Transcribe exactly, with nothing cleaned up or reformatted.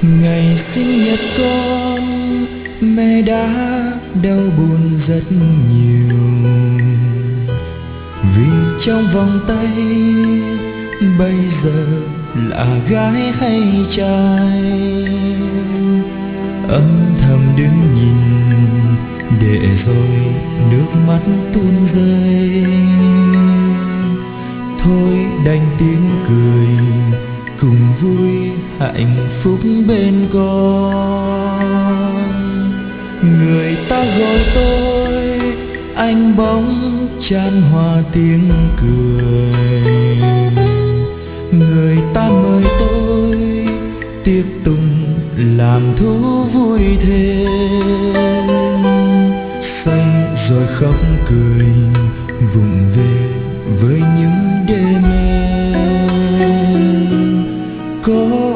Ngày sinh nhật con, mẹ đã đau buồn rất nhiều, vì trong vòng tay bây giờ là gái hay trai. Âm thầm đứng nhìn để rồi nước mắt tuôn rơi. Thôi đành tiếng cười cùng vui hạnh phúc bên con. Người ta gọi tôi anh bóng chan hòa tiếng cười. Người ta mời tôi tiếp tục làm thú vui thêm. Say rồi khóc cười vụng về với những đêm em có